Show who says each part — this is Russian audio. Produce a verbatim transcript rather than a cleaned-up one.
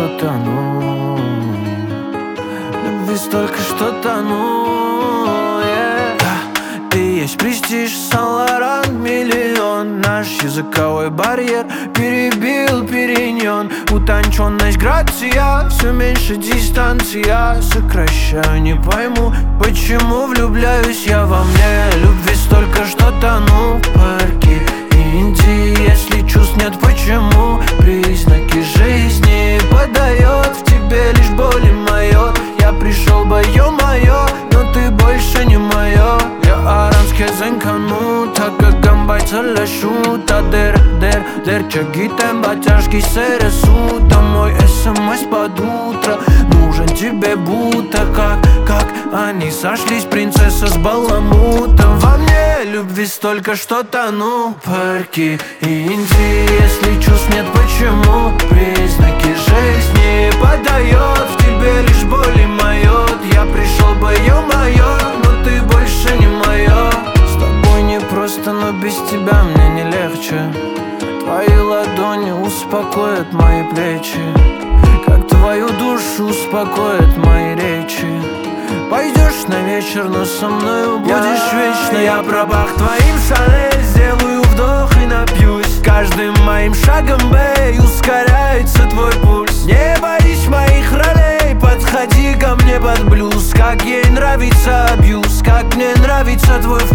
Speaker 1: что тону, любви столько, что тону, yeah. Да, ты есть престиж, Сан-Лоран, миллион. Наш языковой барьер перебил периньон. Утонченность, грация, все меньше дистанция. Сокращаю, не пойму, почему влюбляюсь я во мне. Любви столько, что тону в парке Индии. Если чувств нет, почему? Признаки жизни подает в тебе лишь боль и мое. Я пришел бы, ё-моё, но ты больше не мое. Я аранский зенкану, так как гамбайца лешу. Та дер, дер, дер, чагитем батяшки сересу. Домой смс под утро, нужен тебе будто как, как они сошлись, принцесса с баламутом. Во мне любви столько, что тону в парке Индии. Если чувств нет, почему? Признаки жизни подает в тебе лишь боль и майот. Я пришел бы, ё-моё, но ты больше не моё. С тобой не просто, но без тебя мне не легче. Твои ладони успокоят мои плечи, как твою душу успокоят мои речи. Пойдешь на вечер, но со мною будешь вечно. Я пробах твоим шале, сделаю вдох и напьюсь. Каждым моим шагом, бэй, ускоряется твой пульс. Не боись моих ролей, подходи ко мне под блюз. Как ей нравится абьюз, как мне нравится твой вкус.